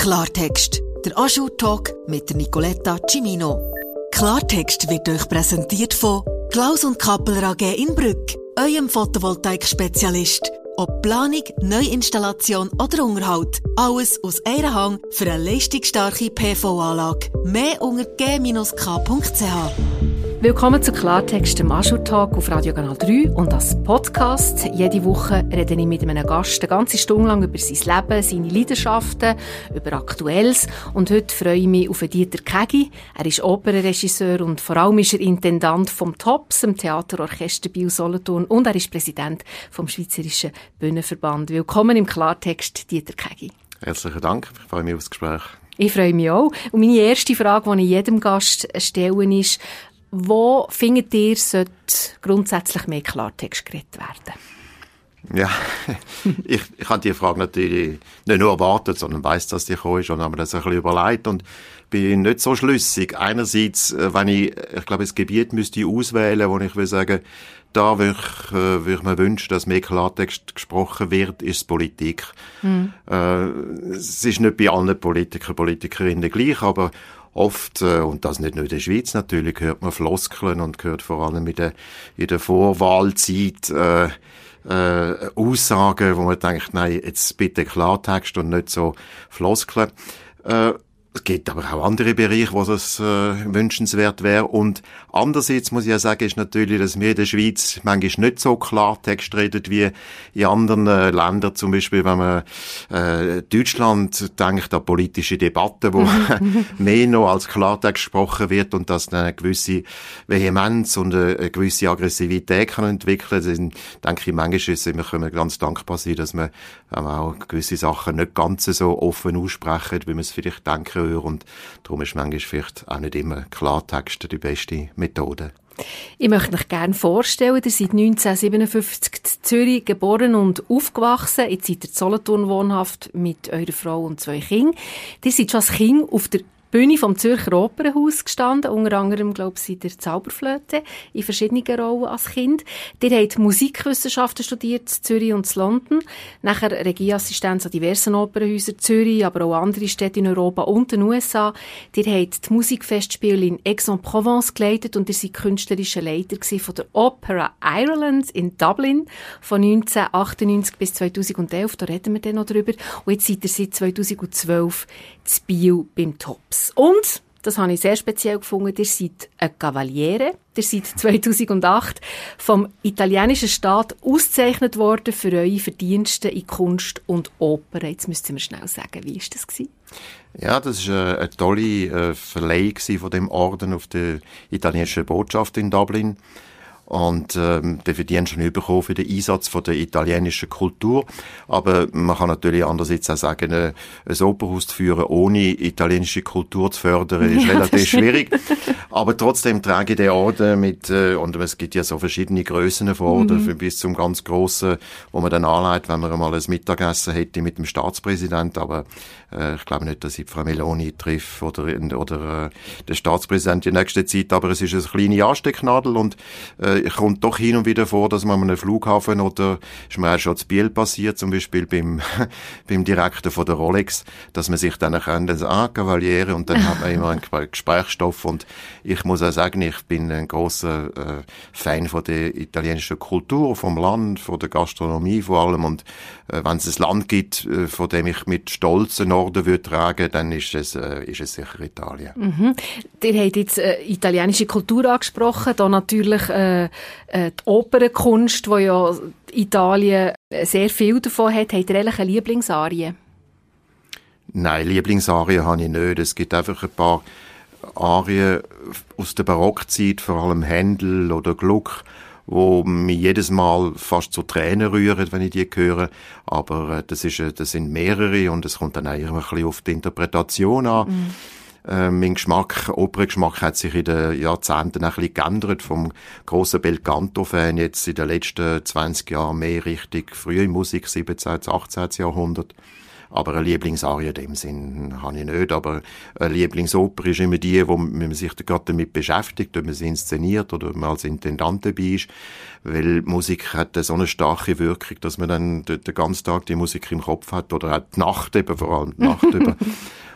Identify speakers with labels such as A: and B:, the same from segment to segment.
A: Klartext, der Anschau-Talk mit der Nicoletta Cimino. Klartext wird euch präsentiert von Klaus und Kappeler AG in Brügg, eurem Photovoltaik-Spezialist. Ob Planung, Neuinstallation oder Unterhalt, alles aus einer Hand für eine leistungsstarke PV-Anlage. Mehr unter g-k.ch.
B: Willkommen zu Klartext, dem Anschau-Talk auf Radio Kanal 3 und als Podcast. Jede Woche rede ich mit einem Gast eine ganze Stunde lang über sein Leben, seine Leidenschaften, über Aktuelles. Und heute freue ich mich auf Dieter Kägi. Er ist Opernregisseur und vor allem ist er Intendant vom TOPS, dem Theaterorchester Biel-Solothurn, und er ist Präsident vom Schweizerischen Bühnenverband. Willkommen im Klartext, Dieter Kägi.
C: Herzlichen Dank, ich freue mich auf das Gespräch.
B: Ich freue mich auch. Und meine erste Frage, die ich jedem Gast stelle, ist: Wo findet ihr, sollte grundsätzlich mehr Klartext geredet werden?
C: Ja, ich habe diese Frage natürlich nicht nur erwartet, sondern weiss, dass die gekommen ist und habe mir das ein bisschen überlegt und bin nicht so schlüssig. Einerseits, wenn ich glaube, das Gebiet müsste ich auswählen, wo ich will sagen, da würde ich mir wünschen, dass mehr Klartext gesprochen wird, ist Politik. Es ist nicht bei allen Politikerinnen gleich, aber oft, und das nicht nur in der Schweiz natürlich, hört man Floskeln und hört vor allem in der Vorwahlzeit Aussagen, wo man denkt, nein, jetzt bitte Klartext und nicht so Floskeln. Es gibt aber auch andere Bereiche, wo das wünschenswert wäre. Und andererseits muss ich ja sagen, ist natürlich, dass wir in der Schweiz manchmal nicht so Klartext reden wie in anderen Ländern. Zum Beispiel, wenn man Deutschland denkt an politische Debatten, wo mehr noch als Klartext gesprochen wird und dass eine gewisse Vehemenz und eine gewisse Aggressivität kann entwickeln. Dann denke ich, manchmal können wir ganz dankbar sein, dass wir auch gewisse Sachen nicht ganz so offen aussprechen, wie wir es vielleicht denken. Und darum ist manchmal vielleicht auch nicht immer Klartext die beste Methode.
B: Ich möchte euch gerne vorstellen, ihr seid 1957 in Zürich geboren und aufgewachsen. Jetzt seid ihr in Solothurn wohnhaft mit eurer Frau und 2 Kindern. Ihr seid schon als Kind auf der Bühne vom Zürcher Opernhaus gestanden, unter anderem, glaube ich, in der Zauberflöte, in verschiedenen Rollen als Kind. Ihr habt Musikwissenschaften studiert, in Zürich und in London, nachher Regieassistenz an diversen Opernhäusern, Zürich, aber auch andere Städte in Europa und den USA. Ihr habt die Musikfestspiele in Aix-en-Provence geleitet und ihr seid künstlerischer Leiter von der Opera Ireland in Dublin von 1998 bis 2011, da reden wir dann noch drüber. Und jetzt seid ihr seit 2012 zu Biel beim TOPS. Und, das habe ich sehr speziell gefunden, ihr seid ein Cavaliere. Ihr seid 2008 vom italienischen Staat ausgezeichnet worden für eure Verdienste in Kunst und Oper. Jetzt müsst ihr mir schnell sagen, wie war das gewesen?
C: Ja, das war eine tolle Verleihung von dem Orden auf der italienischen Botschaft in Dublin. Und den Verdienst schon bekommen für den Einsatz von der italienischen Kultur. Aber man kann natürlich andererseits auch sagen, ein Opernhaus zu führen, ohne italienische Kultur zu fördern, ist relativ schwierig. Aber trotzdem trage ich den Orden mit, und es gibt ja so verschiedene Grössen von Orden, bis zum ganz Grossen, wo man dann anlegt, wenn man einmal ein Mittagessen hätte mit dem Staatspräsident. Aber ich glaube nicht, dass ich Frau Meloni treffe oder den Staatspräsident in nächster Zeit. Aber es ist eine kleine Anstecknadel und kommt doch hin und wieder vor, dass man an einem Flughafen oder ist mir auch schon zu Biel passiert, zum Beispiel beim Direktor von der Rolex, dass man sich dann Cavaliere, und dann hat man immer einen Gesprächsstoff. Und ich muss auch sagen, ich bin ein grosser Fan von der italienischen Kultur, vom Land, von der Gastronomie vor allem. Und wenn es ein Land gibt, von dem ich mit Stolz einen Orden würde tragen, dann ist es sicher Italien.
B: Mhm. Ihr habt jetzt italienische Kultur angesprochen, da natürlich die Opernkunst, wo ja Italien sehr viel davon hat. Habt ihr eigentlich eine Lieblingsarie?
C: Nein, Lieblingsarien habe ich nicht. Es gibt einfach ein paar Arien aus der Barockzeit, vor allem Händel oder Gluck, wo mich jedes Mal fast zu Tränen rühren, wenn ich die höre. Aber das sind mehrere und es kommt dann eigentlich ein bisschen auf die Interpretation an. Mein Operngeschmack hat sich in den Jahrzehnten ein bisschen geändert. Vom grossen Belcanto-Fan jetzt in den letzten 20 Jahren mehr Richtung frühe Musik, 17., 18. Jahrhundert. Aber eine Lieblingsarie in dem Sinn habe ich nicht. Aber eine Lieblingsoper ist immer die, wo man sich gerade damit beschäftigt, ob man sie inszeniert oder ob man als Intendant dabei ist. Weil Musik hat so eine starke Wirkung, dass man dann den ganzen Tag die Musik im Kopf hat. Oder auch die Nacht eben, vor allem die Nacht über.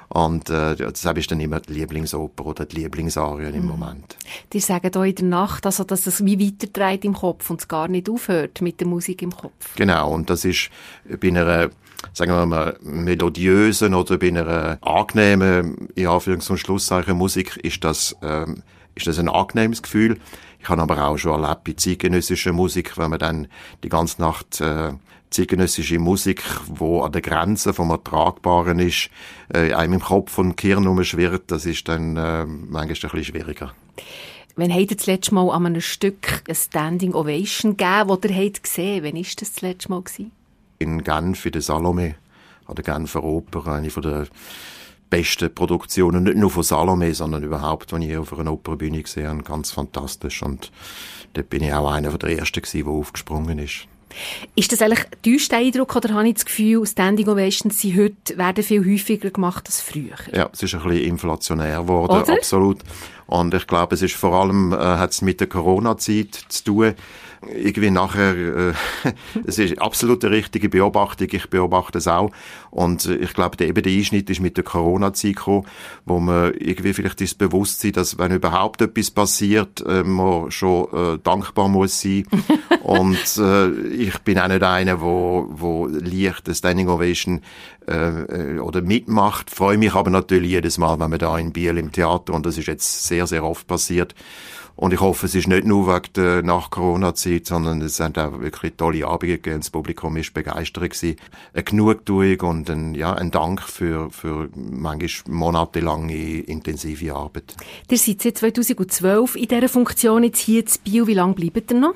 C: Und das ist dann immer die Lieblingsoper oder die Lieblingsarien im Moment.
B: Die sagen auch in der Nacht, also, dass es wie weiterdreht im Kopf und es gar nicht aufhört mit der Musik im Kopf.
C: Genau, und das ist bei einer, sagen wir mal, melodiösen oder bei einer angenehmen, in Anführungs- und Schlusszeichen Musik, ist das ein angenehmes Gefühl. Ich habe aber auch schon erlebt bei zeitgenössischer Musik, wenn man dann die ganze Nacht zeitgenössische Musik, wo an der Grenze vom Ertragbaren ist, einem im Kopf und im Gehirn rumschwirrt, das ist dann manchmal ein bisschen schwieriger.
B: Wann habt ihr das letzte Mal an einem Stück eine Standing Ovation gegeben, das ihr gesehen habt? Wann war das letzte Mal gewesen?
C: In Genf, in der Salome, an der Genfer Oper, eine von der besten Produktionen, nicht nur von Salome, sondern überhaupt, die ich auf einer Opernbühne gesehen habe, ganz fantastisch. Und dort bin ich auch einer der Ersten gewesen, der aufgesprungen ist.
B: Ist das eigentlich der Eindruck, oder habe ich das Gefühl, Standing Ovations werden viel häufiger gemacht als früher? Ja,
C: es ist ein bisschen inflationär geworden, oder? Absolut. Und ich glaube, es ist vor allem, hat es mit der Corona-Zeit zu tun. Irgendwie nachher, es ist absolut eine richtige Beobachtung, ich beobachte es auch. Und ich glaube, der Einschnitt ist mit der Corona-Zeit gekommen, wo man irgendwie vielleicht das Bewusstsein, dass wenn überhaupt etwas passiert, man schon dankbar muss sein. Und ich bin auch nicht einer, wo leicht eine Standing Ovation oder mitmacht. Freue mich aber natürlich jedes Mal, wenn man da in Biel im Theater, und das ist jetzt sehr, sehr oft passiert. Und ich hoffe, es ist nicht nur wegen der Nach-Corona-Zeit, sondern es sind auch wirklich tolle Abende gegeben. Das Publikum ist begeistert gewesen. Eine Genugtuung und ein Dank für manchmal monatelange intensive Arbeit.
B: Ihr seid seit 2012 in dieser Funktion jetzt hier in Biel. Wie lange bleibt ihr noch?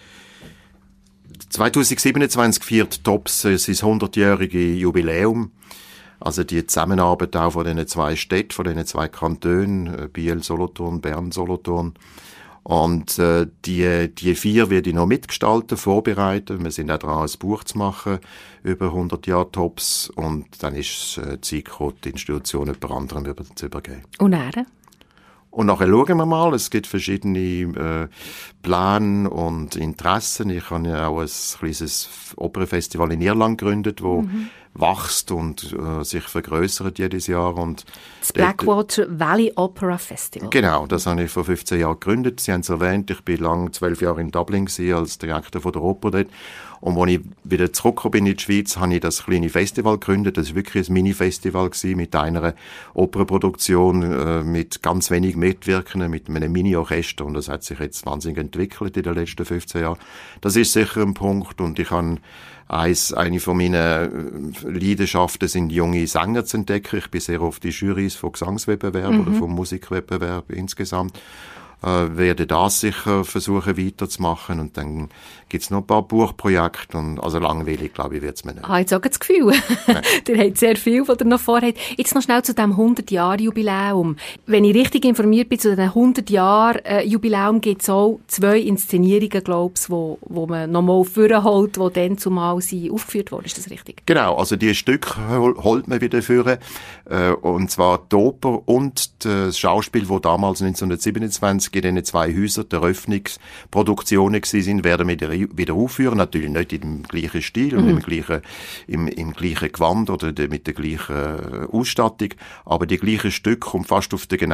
C: 2027 feiert TOPS sein 100-jährige Jubiläum. Also die Zusammenarbeit auch von diesen zwei Städten, von diesen zwei Kantonen, Biel, Solothurn, Bern, Solothurn. Und die 4 werde ich noch mitgestalten, vorbereiten. Wir sind auch dran, ein Buch zu machen über 100 Jahre TOPS. Und dann ist es Zeit gekommen, die Institution jemand anderem zu übergeben.
B: Und dann?
C: Und nachher schauen wir mal, es gibt verschiedene Pläne und Interessen. Ich habe ja auch ein kleines Opernfestival in Irland gegründet, wo wächst und sich vergrößert jedes Jahr. Und
B: das Blackwater Valley Opera Festival.
C: Genau, das habe ich vor 15 Jahren gegründet. Sie haben es erwähnt, ich bin lang 12 Jahre in Dublin gewesen, als Direktor von der Oper dort. Und als ich wieder zurückgekommen bin in die Schweiz, habe ich das kleine Festival gegründet. Das war wirklich ein Mini-Festival gewesen, mit einer Opernproduktion, mit ganz wenig Mitwirkenden, mit einem Mini-Orchester. Und das hat sich jetzt wahnsinnig entwickelt in den letzten 15 Jahren. Das ist sicher ein Punkt. Und ich habe eine von meinen Leidenschaften sind junge Sänger zu entdecken. Ich bin sehr oft in Jurys von Gesangswettbewerben oder von Musikwettbewerben insgesamt. Werde das sicher versuchen weiterzumachen, und dann gibt's noch ein paar Buchprojekte, und also langweilig, glaube ich, wird's mir nicht.
B: Jetzt auch das Gefühl. Ihr habt sehr viel, was ihr noch vorhabt. Jetzt noch schnell zu diesem 100-Jahre-Jubiläum. Wenn ich richtig informiert bin, zu diesem 100-Jahre-Jubiläum gibt es auch 2 Inszenierungen, glaube ich, wo man nochmal vorholt, die dann zumal aufgeführt wurden. Ist das richtig?
C: Genau, also die Stücke holt man wieder vor. Und zwar die Oper und das Schauspiel, wo damals 1927 in diesen 2 Häusern der Eröffnungsproduktionen waren, werden wir wieder aufführen. Natürlich nicht im gleichen Stil und im gleichen Gewand oder mit der gleichen Ausstattung, aber die gleichen Stücke und fast auf den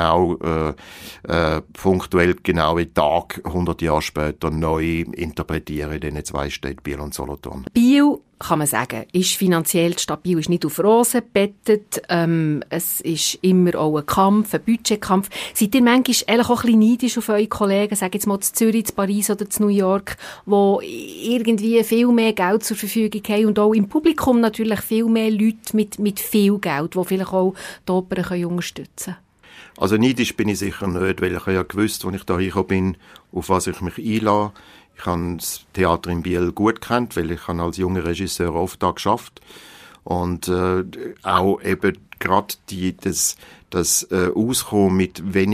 C: punktuell genauen Tag 100 Jahre später neu interpretieren in diesen 2 Städten, Biel und Solothurn.
B: Biel, kann man sagen, ist finanziell stabil, ist nicht auf Rosen gebettet. Es ist immer auch ein Kampf, ein Budgetkampf. Seid ihr manchmal auch ein bisschen neidisch auf eure Kollegen, sag jetzt mal zu Zürich, zu Paris oder zu New York, die irgendwie viel mehr Geld zur Verfügung haben und auch im Publikum natürlich viel mehr Leute mit viel Geld, die vielleicht auch die Oper unterstützen können?
C: Also neidisch bin ich sicher nicht, weil ich ja gewusst, als ich da hingekommen bin, auf was ich mich einlasse. Ich habe das Theater in Biel gut gekannt, weil ich als junger Regisseur oft da geschafft. Und auch eben gerade das Auskommen mit wenig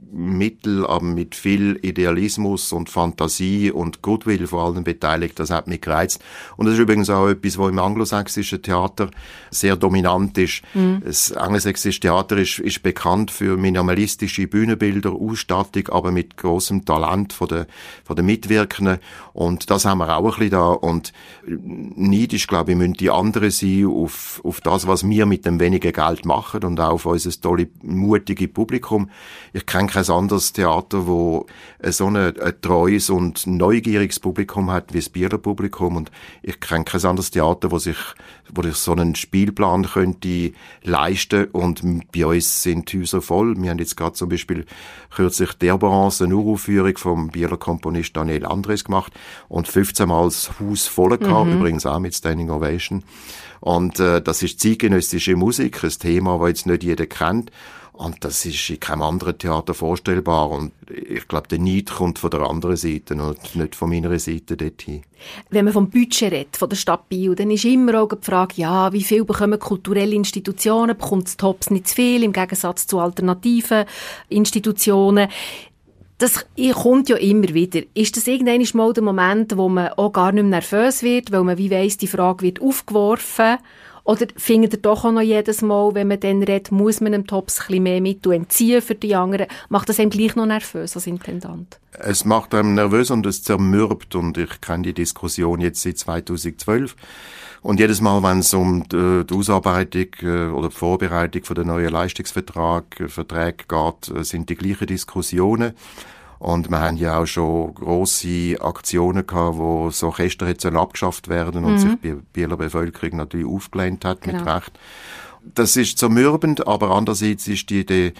C: Mittel, aber mit viel Idealismus und Fantasie und Goodwill vor allen Beteiligten. Das hat mich gereizt. Und das ist übrigens auch etwas, was im anglosächsischen Theater sehr dominant ist. Das angelsächsische Theater ist bekannt für minimalistische Bühnenbilder, Ausstattung, aber mit grossem Talent von den Mitwirkenden. Und das haben wir auch ein bisschen da. Und neidisch, glaube ich, müssen die anderen sein auf das, was wir mit dem wenigen Geld machen und auch auf unser tolle, mutige Publikum. Ich kenne kein anderes Theater, wo so ein treues und neugieriges Publikum hat wie das Bieler Publikum. Und ich kenne kein anderes Theater, wo sich so einen Spielplan könnte leisten. Und bei uns sind die Häuser voll. Wir haben jetzt gerade zum Beispiel kürzlich Derborance, eine Uraufführung vom Bieler Komponist Daniel Andres gemacht und 15 Mal das Haus voll gehabt, übrigens auch mit Standing Ovation. Und das ist zeitgenössische Musik, ein Thema, das jetzt nicht jeder kennt. Und das ist in keinem anderen Theater vorstellbar. Und ich glaube, der Neid kommt von der anderen Seite und nicht von meiner Seite dorthin.
B: Wenn man vom Budget redet, von der Stadt Biel, dann ist immer auch die Frage, ja, wie viel bekommen kulturelle Institutionen? Bekommt das TOPS nicht zu viel, im Gegensatz zu alternativen Institutionen? Das kommt ja immer wieder. Ist das irgendwann mal der Moment, wo man auch gar nicht mehr nervös wird, weil man wie weiss, die Frage wird aufgeworfen? Oder findet ihr doch auch noch jedes Mal, wenn man dann redet, muss man dem TOPS ein bisschen mehr Mittel entziehen für die anderen? Macht das einem gleich noch nervös als Intendant?
C: Es macht einem nervös und es zermürbt. Und ich kenne die Diskussion jetzt seit 2012. Und jedes Mal, wenn es um die Ausarbeitung oder die Vorbereitung von der neuen Leistungsverträge geht, sind die gleichen Diskussionen. Und wir haben ja auch schon grosse Aktionen gehabt, wo so Orchester jetzt abgeschafft werden und sich die Bieler Bevölkerung natürlich aufgelehnt hat, mit Recht. Das ist zermürbend, aber andererseits ist die Idee,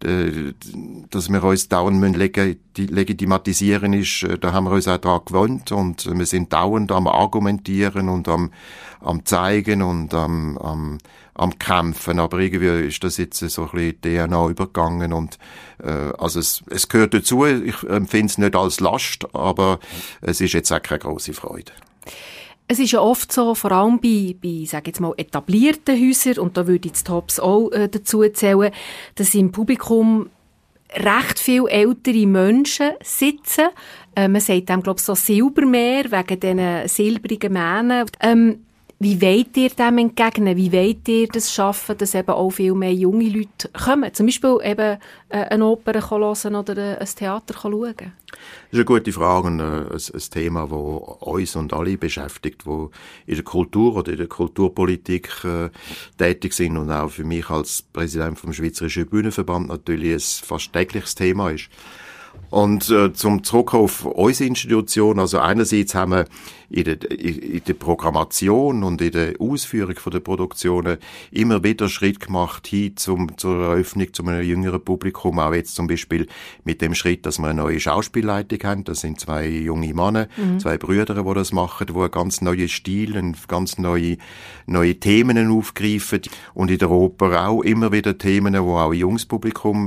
C: dass wir uns dauernd legitimatisieren ist, da haben wir uns auch daran gewöhnt und wir sind dauernd am Argumentieren und am Zeigen und am Kämpfen, aber irgendwie ist das jetzt so ein bisschen DNA übergegangen und also es gehört dazu, ich empfinde es nicht als Last, aber es ist jetzt auch keine grosse Freude.
B: Es ist ja oft so, vor allem bei sage jetzt mal, etablierten Häusern, und da würde ich das TOPS auch dazu zählen, dass im Publikum recht viele ältere Menschen sitzen. Man sagt dem, glaube ich, so Silbermeer, wegen diesen silbrigen Mähnen. Wie wollt ihr dem entgegnen? Wie wollt ihr das schaffen, dass eben auch viel mehr junge Leute kommen? Zum Beispiel eben eine Oper hören oder ein Theater schauen? Das
C: ist eine gute Frage und ein Thema, das uns und alle beschäftigt, die in der Kultur oder in der Kulturpolitik tätig sind und auch für mich als Präsident vom Schweizerischen Bühnenverband natürlich ein fast tägliches Thema ist. Und zum Zurück auf unsere Institution, also einerseits haben wir in der Programmation und in der Ausführung der Produktionen immer wieder Schritt gemacht hin zur Eröffnung zu einem jüngeren Publikum, auch jetzt zum Beispiel mit dem Schritt, dass wir eine neue Schauspielleitung haben. Das sind 2 junge Männer, 2 Brüder, die das machen, die einen ganz neuen Stil, ganz neue Themen aufgreifen und in der Oper auch immer wieder Themen, die auch ein junges Publikum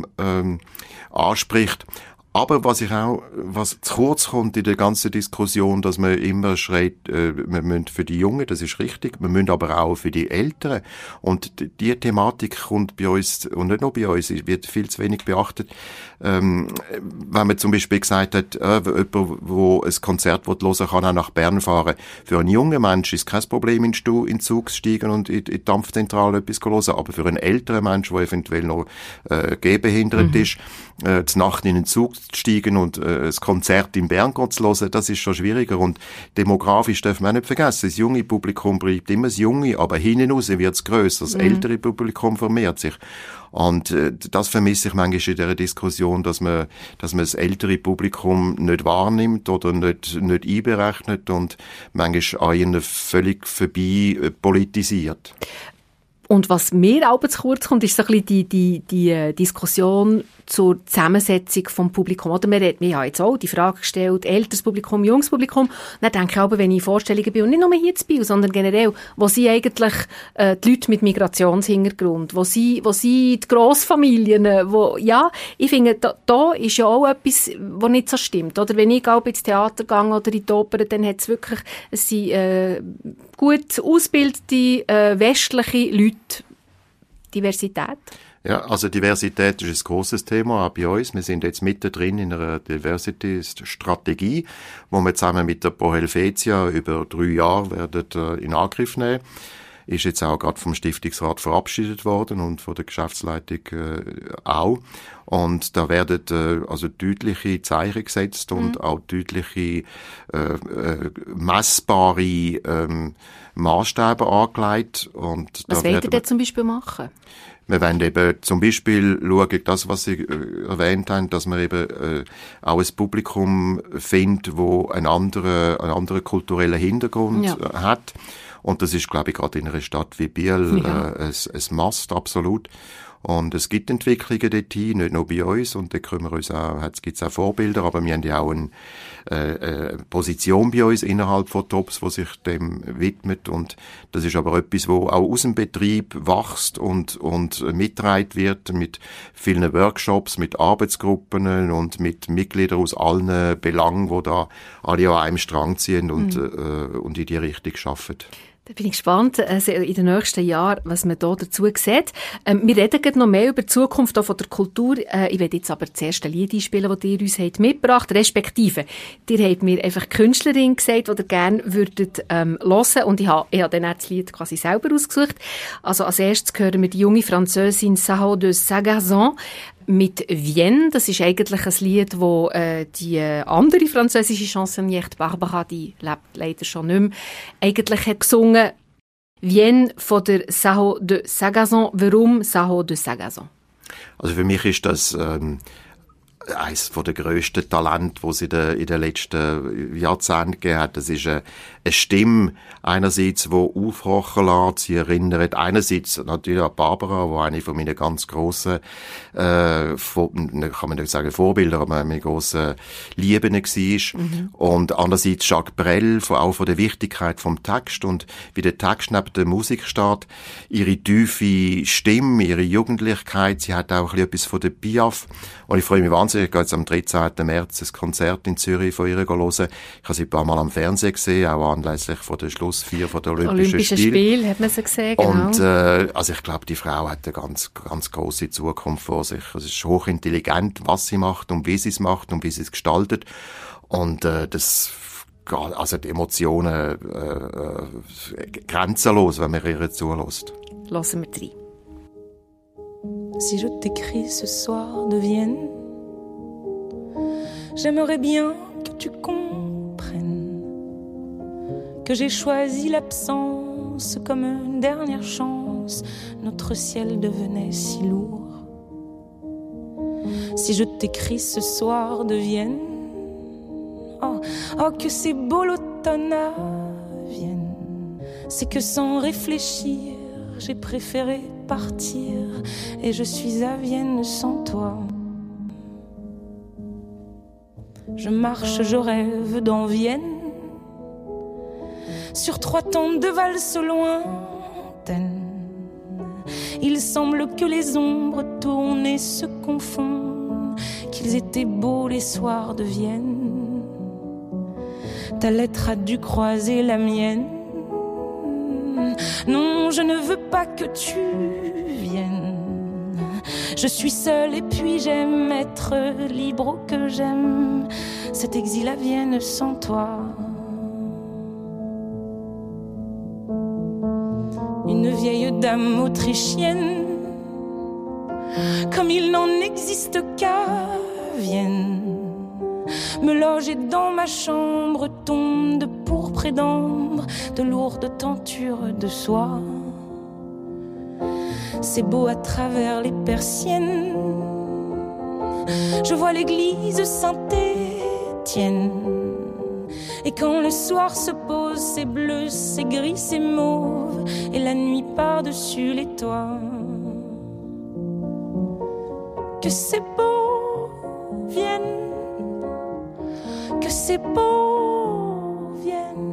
C: anspricht. Aber was zu kurz kommt in der ganzen Diskussion, dass man immer schreit, wir müssen für die Jungen, das ist richtig, wir müssen aber auch für die Älteren. Und die Thematik kommt bei uns, und nicht nur bei uns, wird viel zu wenig beachtet. Wenn man zum Beispiel gesagt hat, jemand, der ein Konzert hören will, kann auch nach Bern fahren. Für einen jungen Menschen ist kein Problem, in den Zug zu steigen und in die Dampfzentrale etwas zu hören. Aber für einen älteren Menschen, der eventuell noch gehbehindert ist, zur Nacht in den Zug zu steigen und ein Konzert in Bern zu hören, das ist schon schwieriger. Und demografisch darf man auch nicht vergessen, das junge Publikum bleibt immer das junge, aber hinten raus wird es grösser. Das ältere Publikum vermehrt sich. Und das vermisse ich manchmal in dieser Diskussion, dass man das ältere Publikum nicht wahrnimmt oder nicht einberechnet und manchmal an ihnen völlig vorbei politisiert.
B: Und was mir auch zu kurz kommt, ist so ein bisschen die Diskussion zur Zusammensetzung vom Publikum. Oder wir haben jetzt auch die Frage gestellt, älteres Publikum, junges Publikum. Dann denke ich aber, wenn ich in Vorstellungen bin, und nicht nur hier zu Biel, sondern generell, wo sind eigentlich die Leute mit Migrationshintergrund? Wo sind die Grossfamilien? Ich finde, da ist ja auch etwas, was nicht so stimmt. Oder wenn ich ins Theater gehe oder in die Oper, dann hat es wirklich, es sind gut ausgebildete, westliche Leute, Diversität?
C: Ja, also Diversität ist ein grosses Thema, auch bei uns. Wir sind jetzt mittendrin in einer Diversity-Strategie, wo wir zusammen mit der Pro Helvetia über 3 Jahre werden in Angriff nehmen. Ist jetzt auch gerade vom Stiftungsrat verabschiedet worden und von der Geschäftsleitung auch. Und da werden also deutliche Zeichen gesetzt und auch deutliche messbare Maßstäbe angelegt. Und
B: was wollt ihr denn zum Beispiel machen?
C: Wir wollen eben zum Beispiel schauen, das, was Sie erwähnt haben, dass man eben auch ein Publikum findet, das einen anderen kulturellen Hintergrund hat. Und das ist, glaube ich, gerade in einer Stadt wie Biel ein Must, absolut. Und es gibt Entwicklungen dort hin, nicht nur bei uns, und da können wir uns auch, gibt's auch Vorbilder, aber wir haben ja auch eine Position bei uns innerhalb von TOPS, die sich dem widmet, und das ist aber etwas, wo auch aus dem Betrieb wächst und mitgetragen wird, mit vielen Workshops, mit Arbeitsgruppen und mit Mitgliedern aus allen Belangen, die da alle an einem Strang ziehen und in die Richtung arbeiten.
B: Da bin ich gespannt, in den nächsten Jahren, was man da dazu sieht. Wir reden gleich noch mehr über die Zukunft auch von der Kultur. Ich werde jetzt aber das erste Lied einspielen, das ihr uns mitgebracht habt, respektive. Ihr habt mir einfach Künstlerin gesagt, die ihr gerne würdet hören. Und ich habe dann auch das Lied quasi selber ausgesucht. Also als erstes hören wir die junge Französin Saho de Sagazan mit Vienne. Das ist eigentlich ein Lied, das die andere französische Chansonnière, Barbara, die lebt leider schon nicht mehr, eigentlich hat gesungen. Vienne von der Saho de Sagazan. Warum Saho de Sagazan?
C: Also für mich ist das eines der grössten Talente, die es in den letzten Jahrzehnten gegeben hat. Das ist eine Stimme, einerseits, die aufhorchen lässt, sie erinnert einerseits natürlich an Barbara, die eine von meinen ganz grossen, kann man nicht sagen Vorbilder, aber meine grossen Lieben war. Und andererseits Jacques Brel, auch von der Wichtigkeit vom Text und wie der Text neben der Musik steht, ihre tiefe Stimme, ihre Jugendlichkeit, sie hat auch etwas von der Piaf. Und ich freue mich wahnsinnig, ich gehe jetzt am 13. März ein Konzert in Zürich von ihr hören. Ich habe sie ein paar Mal am Fernsehen gesehen, auch anlässlich von der Schlussfeier von der Olympischen Spiele.
B: Hat man sie gesehen, genau.
C: Und also ich glaube, die Frau hat eine ganz, ganz grosse Zukunft vor sich. Es ist hochintelligent, was sie macht und wie sie es macht und wie sie es gestaltet. Und also die Emotionen grenzenlos, wenn man ihr zulässt.
B: Hören wir rein.
D: Si je t'écris ce soir de Vienne, j'aimerais bien que tu comprennes que j'ai choisi l'absence comme une dernière chance. Notre ciel devenait si lourd. Si je t'écris ce soir de Vienne, oh que c'est beau l'automne à Vienne. C'est que sans réfléchir, j'ai préféré partir et je suis à Vienne sans toi. Je marche, je rêve dans Vienne sur 3 temps de valse lointaine. Il semble que les ombres tournent et se confondent, qu'ils étaient beaux les soirs de Vienne. Ta lettre a dû croiser la mienne. Non, je ne veux pas que tu viennes. Je suis seule et puis j'aime être libre, oh que j'aime cet exil à Vienne sans toi. Une vieille dame autrichienne, comme il n'en existe qu'à Vienne, me loge et dans ma chambre tombe de pourpre et d'ambre, de lourdes tentures de soie. C'est beau à travers les persiennes, je vois l'église Saint-Étienne. Et quand le soir se pose, c'est bleu, c'est gris, c'est mauve, et la nuit par-dessus les toits. Que c'est beau, Vienne, que c'est beau, Vienne.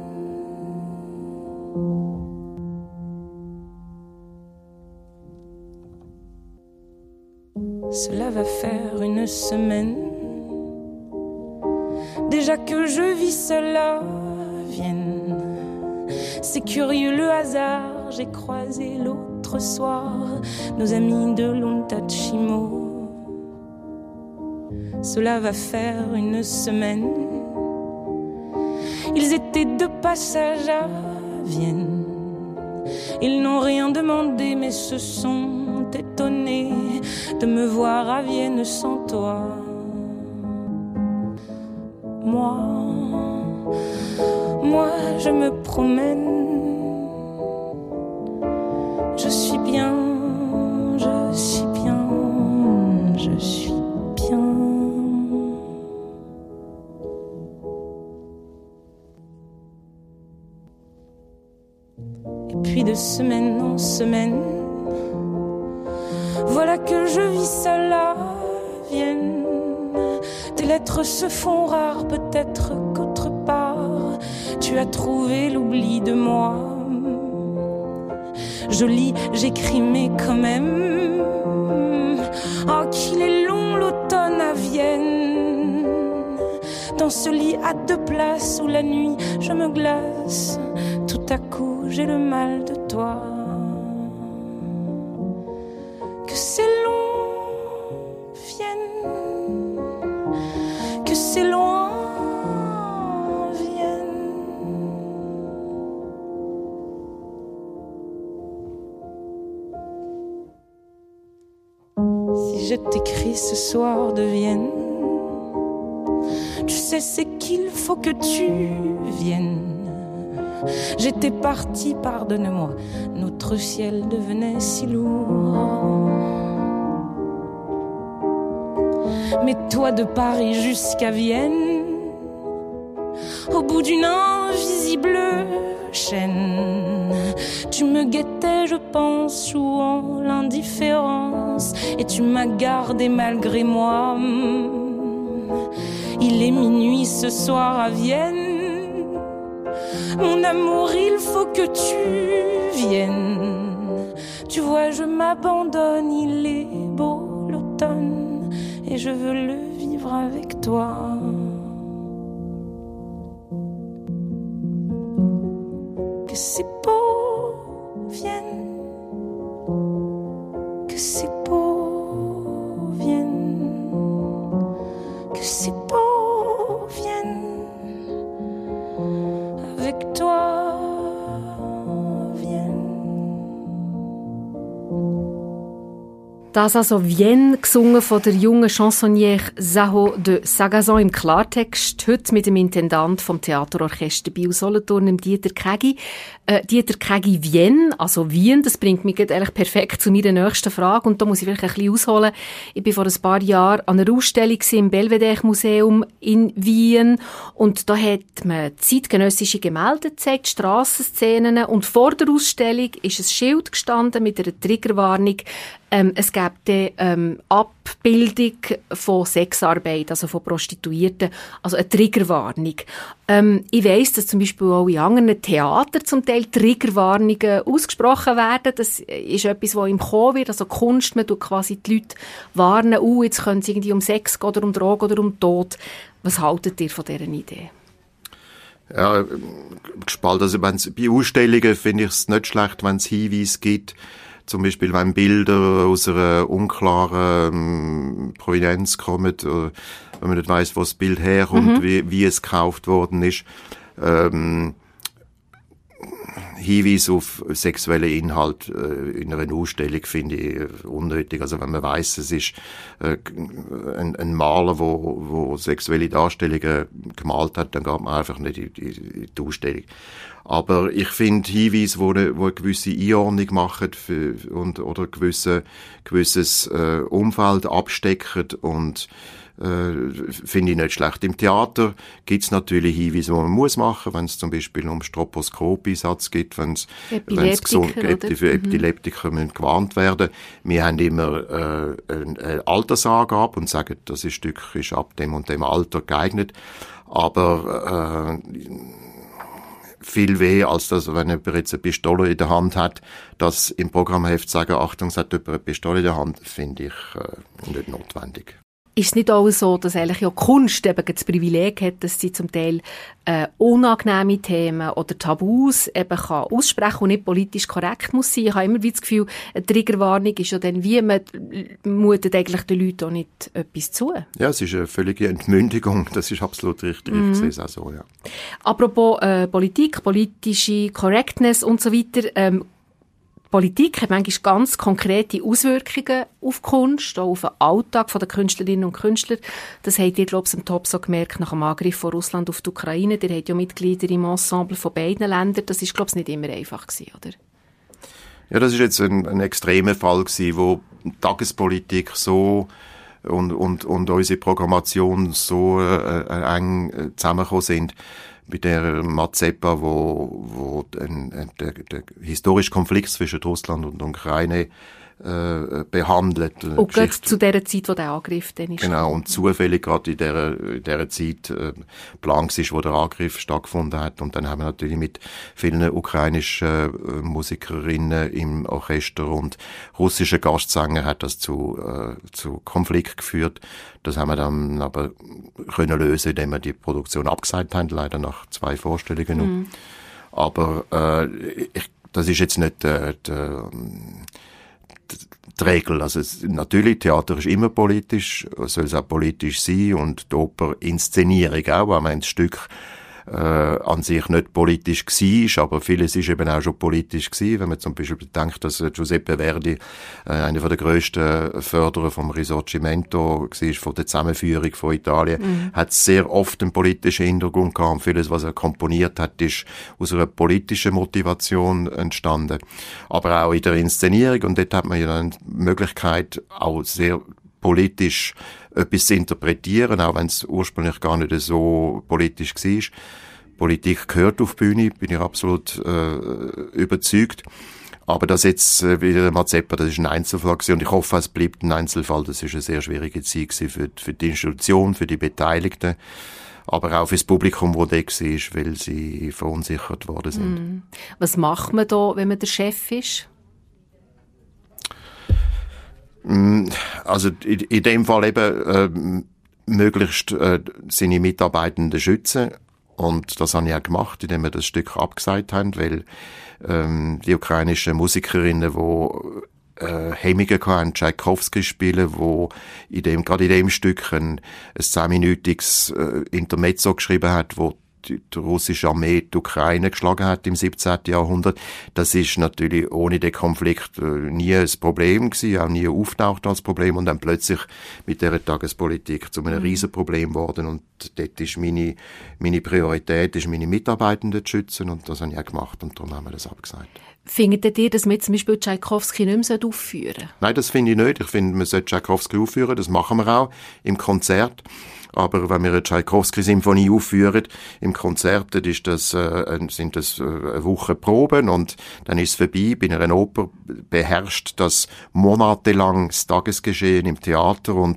D: Cela va faire 1 semaine déjà que je vis seule à Vienne. C'est curieux le hasard, j'ai croisé l'automne l'autre soir, nos amis de l'Ontachimo. Cela va faire une semaine. Ils étaient de passage à Vienne. Ils n'ont rien demandé mais se sont étonnés de me voir à Vienne sans toi. Moi, je me promène. Je suis bien, je suis bien, je suis bien. Et puis de semaine en semaine, voilà que je vis seule à Vienne. Tes lettres se font rares, peut-être qu'autre part tu as trouvé l'oubli de moi. Je lis, j'écris, mais quand même, oh qu'il est long l'automne à Vienne. Dans ce lit à deux places où la nuit je me glace, tout à coup j'ai le mal de toi. Que c'est long, Vienne, que c'est loin, Vienne. Si je t'écris ce soir de Vienne, tu sais c'est qu'il faut que tu viennes. J'étais partie, pardonne-moi, notre ciel devenait si lourd. Mais toi de Paris jusqu'à Vienne, au bout d'une invisible chaîne, tu me guettais, je pense, jouant l'indifférence, et tu m'as gardé malgré moi. Il est minuit ce soir à Vienne. Mon amour, il faut que tu viennes. Tu vois, je m'abandonne, il est beau l'automne, et je veux le vivre avec toi. Que c'est beau, Vienne. Que c'est beau, Vienne. Que c'est beau, Vienne. Avec toi, Vienne.
B: Das also Vienne, gesungen von der jungen Chansonnière Zaho de Sagazan im Klartext, heute mit dem Intendant vom Theaterorchester Biel-Solothurn, Dieter Kägi. Dieter Kägi, Vienne, also Wien, das bringt mich eigentlich perfekt zu meiner nächsten Frage, und da muss ich vielleicht ein bisschen ausholen. Ich war vor ein paar Jahren an einer Ausstellung im Belvedere-Museum in Wien, und da hat man zeitgenössische Gemälde gezeigt, Strassenszenen, und vor der Ausstellung ist ein Schild gestanden mit einer Triggerwarnung. Es gibt Abbildung von Sexarbeit, also von Prostituierten, also eine Triggerwarnung. Ich weiss, dass zum Beispiel auch in anderen Theatern zum Teil Triggerwarnungen ausgesprochen werden. Das ist etwas, was im Kommen wird, also Kunst, man tut quasi die Leute warnen, jetzt können es irgendwie um Sex gehen oder um Drogen oder um Tod. Was haltet ihr von dieser Idee?
C: Ja, gespalten. Also bei Ausstellungen finde ich es nicht schlecht, wenn es Hinweise gibt. Zum Beispiel, wenn Bilder aus einer unklaren Provenienz kommen, wenn man nicht weiss, wo das Bild herkommt, wie es gekauft worden ist. Hinweis auf sexuelle Inhalt in einer Ausstellung finde ich unnötig. Also wenn man weiss, es ist ein Maler, wo sexuelle Darstellungen gemalt hat, dann geht man einfach nicht in die Ausstellung. Aber ich finde Hinweise, wo eine gewisse Einordnung machen oder gewisses Umfeld abstecken, und finde ich nicht schlecht. Im Theater gibt's natürlich Hinweise, die man muss machen, wenn es zum Beispiel um Stroboskop-Einsatz geht, wenn es für Epileptiker müssen gewarnt werden. Wir haben immer eine Altersangabe und sagen, das Stück ist ab dem und dem Alter geeignet. Aber viel weh, als dass, wenn jemand jetzt eine Pistole in der Hand hat, das im Programmheft sagen, Achtung, es hat jemand eine Pistole in der Hand, finde ich nicht notwendig.
B: Ist es nicht auch so, dass eigentlich ja Kunst eben das Privileg hat, dass sie zum Teil unangenehme Themen oder Tabus eben kann aussprechen und nicht politisch korrekt muss sein? Ich habe immer das Gefühl, eine Triggerwarnung ist ja dann wie, man mutet eigentlich den Leuten auch nicht etwas zu.
C: Ja, es ist eine völlige Entmündigung, das ist absolut richtig, ich sehe es auch so, ja.
B: Apropos Politik, politische Correctness und so weiter, Politik hat manchmal ganz konkrete Auswirkungen auf Kunst, auch auf den Alltag der Künstlerinnen und Künstler. Das habt ihr, glaube ich, am Top so gemerkt nach dem Angriff von Russland auf die Ukraine. Ihr habt ja Mitglieder im Ensemble von beiden Ländern. Das ist, glaube ich, nicht immer einfach gewesen, oder?
C: Ja, das ist jetzt ein extremer Fall gewesen, wo die Tagespolitik so und unsere Programmation so eng zusammengekommen sind. Bei der Mazeppa, wo der historische Konflikt zwischen Russland und Ukraine behandelt.
B: Und gerade zu der Zeit, wo der Angriff dann ist.
C: Genau, und zufällig gerade in dieser Zeit Plan war, wo der Angriff stattgefunden hat. Und dann haben wir natürlich mit vielen ukrainischen Musikerinnen im Orchester und russischen Gastsängern hat das zu Konflikt geführt. Das haben wir dann aber können lösen, indem wir die Produktion abgesagt haben, leider nach 2 Vorstellungen. Aber das ist jetzt nicht die Regel. Also natürlich, Theater ist immer politisch, soll es auch politisch sein, und die Operinszenierung auch, wenn man ein Stück an sich nicht politisch war, aber vieles ist eben auch schon politisch gewesen. Wenn man zum Beispiel bedenkt, dass Giuseppe Verdi einer der grössten Förderer vom Risorgimento war, von der Zusammenführung von Italien, hat sehr oft einen politischen Hintergrund gehabt. Und vieles, was er komponiert hat, ist aus einer politischen Motivation entstanden. Aber auch in der Inszenierung, und dort hat man ja dann die Möglichkeit, auch sehr politisch etwas zu interpretieren, auch wenn es ursprünglich gar nicht so politisch war. Politik gehört auf die Bühne, bin ich absolut überzeugt. Aber das jetzt wieder Mazeppa, das ist ein Einzelfall gewesen, und ich hoffe, es bleibt ein Einzelfall. Das ist eine sehr schwierige Zeit gewesen für die Institution, für die Beteiligten, aber auch für das Publikum, das da war, weil sie verunsichert worden sind.
B: Was macht man da, wenn man der Chef ist?
C: Also in dem Fall eben möglichst seine Mitarbeitenden schützen, und das habe ich auch gemacht, indem wir das Stück abgesagt haben, weil die ukrainischen Musikerinnen, die Hemmungen hatten, Tchaikovsky spielen, die gerade in dem Stück ein 10-minütiges Intermezzo geschrieben hat, wo die russische Armee die Ukraine geschlagen hat im 17. Jahrhundert. Das ist natürlich ohne den Konflikt nie ein Problem gewesen, auch nie auftaucht als Problem, und dann plötzlich mit dieser Tagespolitik zu einem Riesenproblem geworden. Und dort ist meine Priorität, ist meine Mitarbeitenden zu schützen, und das habe ich auch gemacht, und darum haben wir das abgesagt.
B: Findet ihr, dass man zum Beispiel Tchaikovsky nicht mehr aufführen sollte?
C: Nein, das finde ich nicht. Ich finde, man sollte Tchaikovsky aufführen. Das machen wir auch im Konzert. Aber wenn wir eine Tchaikovsky-Symphonie aufführen, im Konzert, dann sind das eine Woche Proben, und dann ist es vorbei. Bei einer Oper beherrscht das monatelang das Tagesgeschehen im Theater und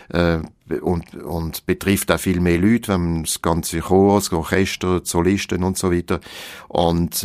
C: betrifft auch viel mehr Leute, wenn man das ganze Chor, das Orchester, die Solisten und so weiter. Und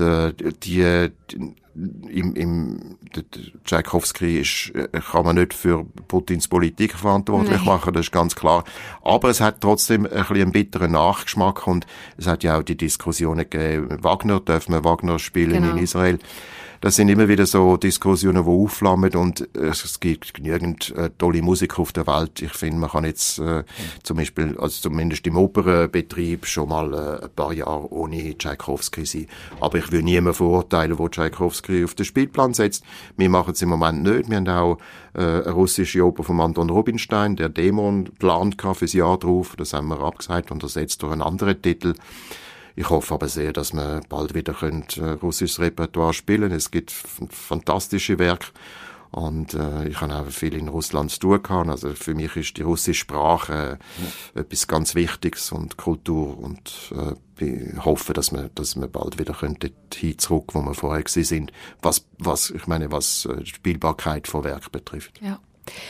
C: Tchaikovsky kann man nicht für Putins Politik verantwortlich machen, das ist ganz klar. Aber es hat trotzdem ein bisschen einen bitteren Nachgeschmack, und es hat ja auch die Diskussionen gegeben, Wagner, darf man Wagner spielen in Israel? Das sind immer wieder so Diskussionen, die aufflammen, und es gibt genügend tolle Musiker auf der Welt. Ich finde, man kann jetzt zum Beispiel, also zumindest im Opernbetrieb, schon mal ein paar Jahre ohne Tchaikovsky sein. Aber ich will niemanden verurteilen, der Tchaikovsky auf den Spielplan setzt. Wir machen es im Moment nicht. Wir haben auch eine russische Oper von Anton Rubinstein, der Dämon, plant für das Jahr drauf. Das haben wir abgesagt und ersetzt durch einen anderen Titel. Ich hoffe aber sehr, dass wir bald wieder russisches Repertoire spielen. Es gibt fantastische Werke, und ich habe auch viel in Russland zu tun gehabt. Also für mich ist die russische Sprache etwas ganz Wichtiges und Kultur, und ich hoffe, dass wir bald wieder dorthin zurück, wo wir vorher gewesen sind, was die Spielbarkeit von Werk betrifft.
B: Ja.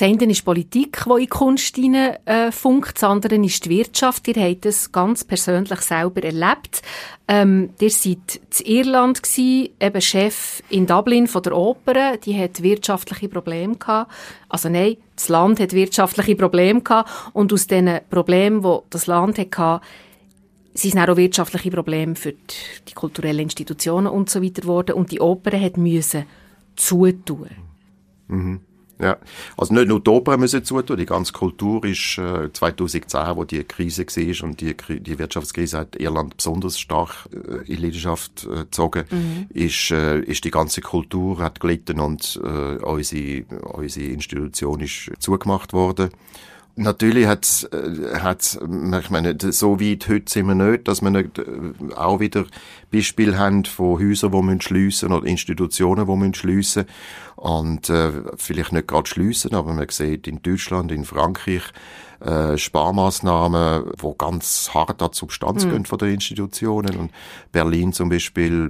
B: Das eine ist Politik, die in die Kunst funkt, das andere ist die Wirtschaft. Ihr habt das ganz persönlich selber erlebt. Ihr seid in Irland gsi, eben Chef in Dublin von der Oper. Die hat wirtschaftliche Probleme gehabt. Also nein, das Land hat wirtschaftliche Probleme gehabt. Und aus diesen Problemen, die das Land hatte, sind auch wirtschaftliche Probleme für die kulturellen Institutionen und so weiter geworden. Und die Oper musste zutun.
C: Mhm. Ja, also nicht nur die Oper müssen zutun, die ganze Kultur ist 2010, wo die Krise war und die Wirtschaftskrise hat Irland besonders stark in Leidenschaft gezogen, ist die ganze Kultur hat gelitten und unsere Institution ist zugemacht worden. Natürlich hat's, ich meine, so weit heute sind wir nicht, dass wir nicht auch wieder Beispiele haben von Häusern, die schliessen müssen oder Institutionen, die schliessen müssen. Und vielleicht nicht gerade schliessen, aber man sieht in Deutschland, in Frankreich Sparmaßnahmen, die ganz hart an die Substanz gehen von den Institutionen. Und Berlin zum Beispiel,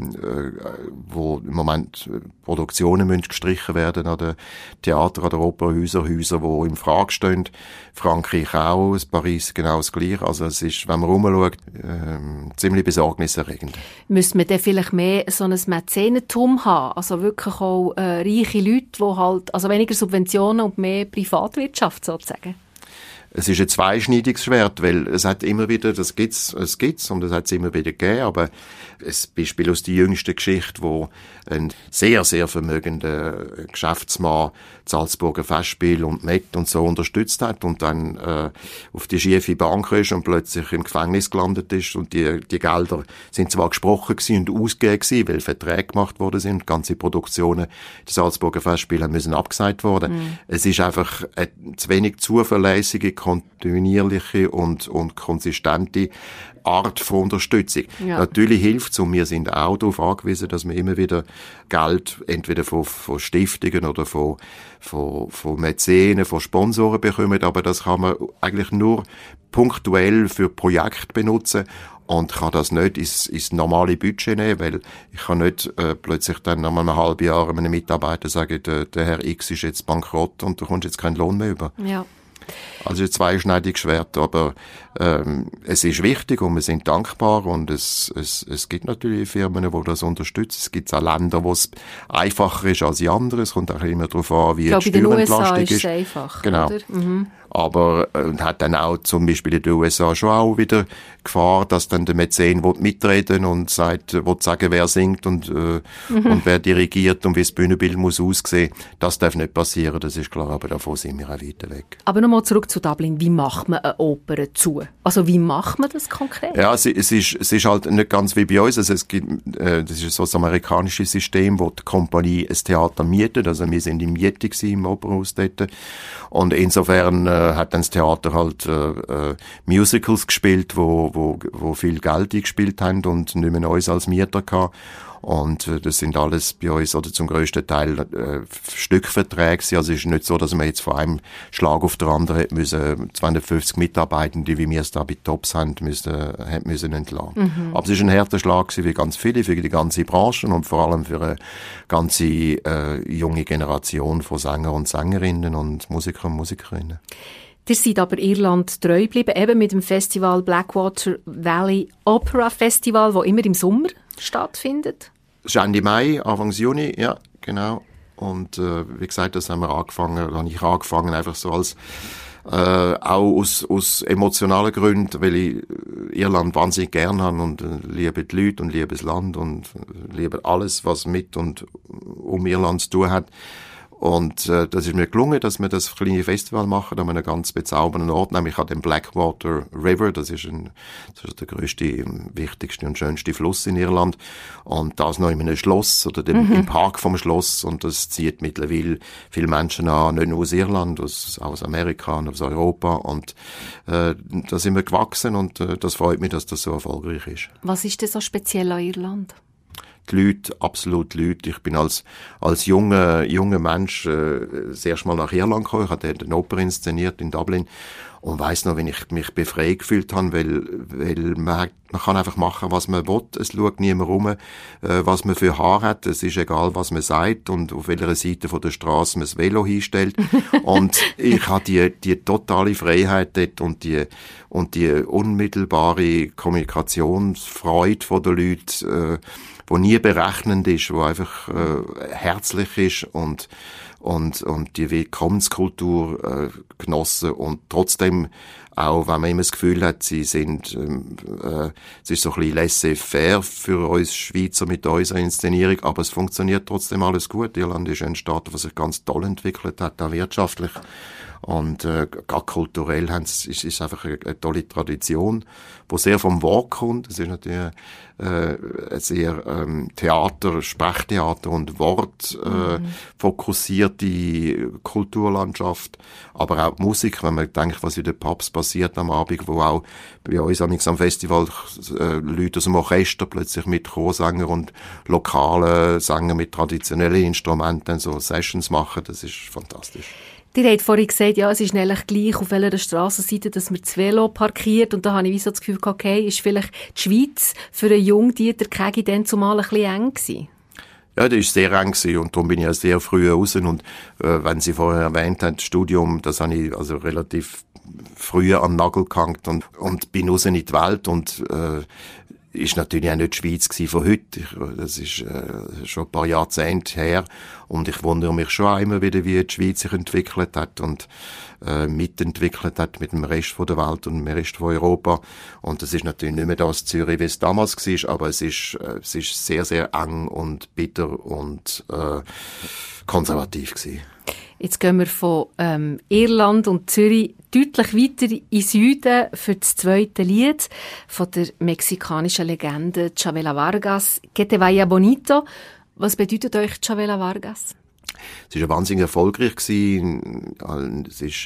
C: wo im Moment Produktionen müssen gestrichen werden an den Theater, an den Opernhäusern, Häuser, die in Frage stehen. Frankreich auch, Paris genau das Gleiche. Also es ist, wenn man rumschaut, ziemlich besorgniserregend.
B: Müsste man dann vielleicht mehr so ein Mäzenentum haben? Also wirklich auch reiche Leute, die halt, also weniger Subventionen und mehr Privatwirtschaft sozusagen?
C: Es ist ein zweischneidiges Schwert, weil es hat immer wieder, es gibt's und es hat es immer wieder gegeben, aber ein Beispiel aus der jüngsten Geschichte, wo ein sehr, sehr vermögender Geschäftsmann Salzburger Festspiel und Met und so unterstützt hat und dann auf die schiefe Bank ist und plötzlich im Gefängnis gelandet ist und die Gelder sind zwar gesprochen gewesen und ausgegeben gewesen, weil Verträge gemacht worden sind, ganze Produktionen der Salzburger Festspiele müssen abgesagt worden. Es ist einfach eine zu wenig zuverlässige, kontinuierliche und konsistente Art von Unterstützung. Ja. Natürlich hilft's und wir sind auch darauf angewiesen, dass wir immer wieder Geld entweder von Stiftungen oder von Mäzenen, von Sponsoren bekommen, aber das kann man eigentlich nur punktuell für Projekte benutzen und kann das nicht ins normale Budget nehmen, weil ich kann nicht plötzlich dann nach einem halben Jahr einem Mitarbeiter sagen, der Herr X ist jetzt bankrott und du kommst jetzt keinen Lohn mehr über.
B: Ja.
C: Also ein zweischneidiges Schwert, aber es ist wichtig und wir sind dankbar und es gibt natürlich Firmen, die das unterstützen. Es gibt auch Länder, wo es einfacher ist als die anderen. Es kommt auch immer darauf an, wie die Steuerentlastung ist.
B: Ich glaube, in den USA ist es einfach,
C: genau.
B: Oder? Mhm.
C: Aber hat dann auch zum Beispiel in den USA schon auch wieder Gefahr, dass dann der Mäzen mitreden und sagt, will sagen, wer singt und wer dirigiert und wie das Bühnenbild muss aussehen. Das darf nicht passieren, das ist klar, aber davon sind wir auch weiter weg.
B: Aber nochmal zurück zu Dublin. Wie macht man eine Oper zu? Also wie macht man das konkret?
C: Ja, es ist halt nicht ganz wie bei uns. Also es gibt, das ist so das amerikanische System, wo die Kompanie ein Theater mietet. Also wir sind in Miete im Opernhaus dort. Und insofern hat dann das Theater halt Musicals gespielt, wo viel Geld eingespielt haben und nicht mehr uns als Mieter gehabt. Und das sind alles bei uns oder zum grössten Teil Stückverträge. Also es ist nicht so, dass man jetzt von einem Schlag auf den anderen hat müssen 250 Mitarbeitende, wie wir es da bei Tops haben, müssen entlassen. Mhm. Aber es ist ein harter Schlag gewesen, wie ganz viele, für die ganze Branche und vor allem für eine ganze junge Generation von Sänger und Sängerinnen und Musiker und Musikerinnen.
B: Ihr seid aber Irland treu geblieben, eben mit dem Festival Blackwater Valley Opera Festival, das immer im Sommer stattfindet.
C: Das ist Ende Mai, Anfang Juni, ja, genau. Und wie gesagt, das habe ich angefangen, einfach so als auch aus emotionalen Gründen, weil ich Irland wahnsinnig gern habe und liebe die Leute und liebe das Land und liebe alles, was mit und um Irland zu tun hat. Und das ist mir gelungen, dass wir das kleine Festival machen an einem ganz bezaubernden Ort, nämlich an dem Blackwater River. Das ist der grösste, wichtigste und schönste Fluss in Irland. Und das noch in einem Schloss oder im Park vom Schloss. Und das zieht mittlerweile viele Menschen an, nicht nur aus Irland, aus Amerika und aus Europa. Und da sind wir gewachsen und das freut mich, dass das so erfolgreich ist.
B: Was ist denn so speziell an Irland?
C: die Leute, absolut Leute. Ich bin als junger Mensch das erste Mal nach Irland gekommen. Ich habe dort eine Oper inszeniert in Dublin. Und weiss noch, wenn ich mich befreit gefühlt habe, weil man kann einfach machen, was man will. Es schaut niemand rum, was man für Haar hat. Es ist egal, was man sagt und auf welcher Seite von der Straße man das Velo hinstellt. Und ich habe die totale Freiheit dort und die unmittelbare Kommunikationsfreude von den Leuten, wo nie berechnend ist, wo einfach herzlich ist und die Willkommenskultur genossen und trotzdem auch, wenn man immer das Gefühl hat, es ist so ein bisschen laissez-faire für uns Schweizer mit unserer Inszenierung, aber es funktioniert trotzdem alles gut. Irland ist ein Staat, der sich ganz toll entwickelt hat, auch wirtschaftlich. Und gerade kulturell ist es einfach eine tolle Tradition, die sehr vom Wort kommt. Es ist natürlich sehr Theater, Sprechtheater und Wort fokussierte Kulturlandschaft. Aber auch die Musik, wenn man denkt, was in den Pubs passiert am Abend, wo auch bei uns am Festival Leute aus dem Orchester plötzlich mit Chorsänger und lokalen Sängern mit traditionellen Instrumenten so Sessions machen, das ist fantastisch.
B: Ihr habt vorhin gesagt, ja, es ist eigentlich gleich, auf welcher Strassenseite, dass man das Velo parkiert. Und da habe ich wie so das Gefühl, okay, ist vielleicht die Schweiz für einen jungen Dieter Kägi dann zumal ein bisschen eng gewesen?
C: Ja, das war sehr eng gewesen und darum bin ich ja sehr früh raus. Und wenn Sie vorher erwähnt haben, das Studium, das habe ich also relativ früh an den Nagel gehängt und bin raus in die Welt und ist natürlich auch nicht die Schweiz von heute. Das ist schon ein paar Jahrzehnte her. Und ich wundere mich schon immer wieder, wie die Schweiz sich entwickelt hat und mitentwickelt hat mit dem Rest der Welt und dem Rest von Europa. Und das ist natürlich nicht mehr das Zürich, wie es damals war, aber es ist sehr, sehr eng und bitter und konservativ gewesen.
B: Jetzt gehen wir von Irland und Zürich deutlich weiter in Süden für das zweite Lied von der mexikanischen Legende Chavela Vargas, Que te vaya bonito. Was bedeutet euch Chavela Vargas?
C: Es war wahnsinnig erfolgreich. Es ist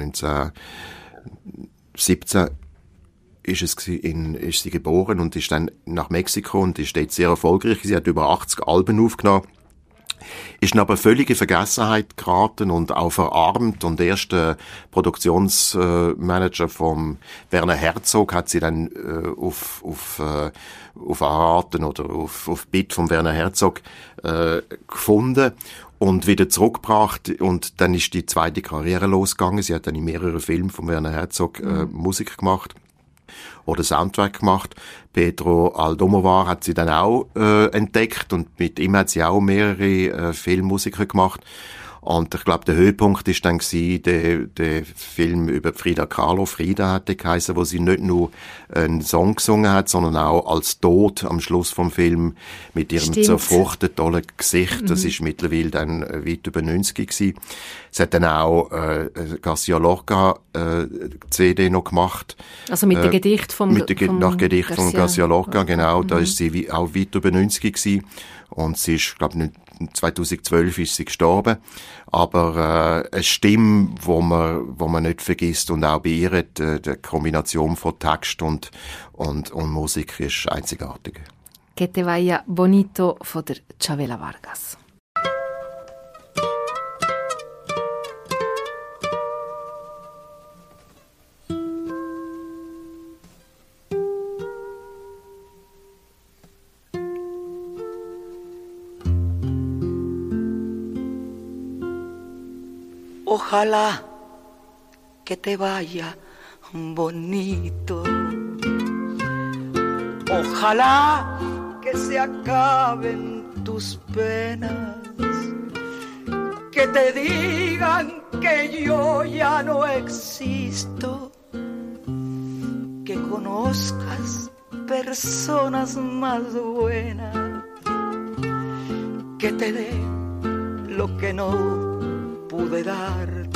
C: 1917 ist sie geboren und ist dann nach Mexiko und ist dort sehr erfolgreich. Sie hat über 80 Alben aufgenommen. Ist aber völlig in Vergessenheit geraten und auch verarmt und erst der Produktionsmanager vom Werner Herzog hat sie dann auf Anraten oder auf Bitt von Werner Herzog gefunden und wieder zurückgebracht und dann ist die zweite Karriere losgegangen. Sie hat dann in mehreren Filmen von Werner Herzog Musik gemacht oder Soundtrack gemacht. Pedro Almodovar hat sie dann auch entdeckt und mit ihm hat sie auch mehrere Filmmusiker gemacht. Und ich glaube, der Höhepunkt ist dann der Film über Frida Kahlo. Frida hat der geheißen, wo sie nicht nur einen Song gesungen hat, sondern auch als Tod am Schluss vom Film mit ihrem zerfurchten, tollen Gesicht. Das ist mittlerweile dann weit über 90 gewesen. Es hat dann auch Garcia Lorca CD noch gemacht.
B: Also mit dem Gedicht
C: nach Gedicht von Garcia Lorca, genau. Da ist sie auch weit über 90 gewesen. Und sie ist, glaube ich, 2012 ist sie gestorben. Aber eine Stimme, wo man nicht vergisst. Und auch bei ihr die Kombination von Text und Musik ist einzigartig.
B: Que te vaya bonito von der Chavela Vargas.
E: Ojalá que te vaya bonito. Ojalá que se acaben tus penas. Que te digan que yo ya no existo. Que conozcas personas más buenas. Que te dé lo que no pude darte,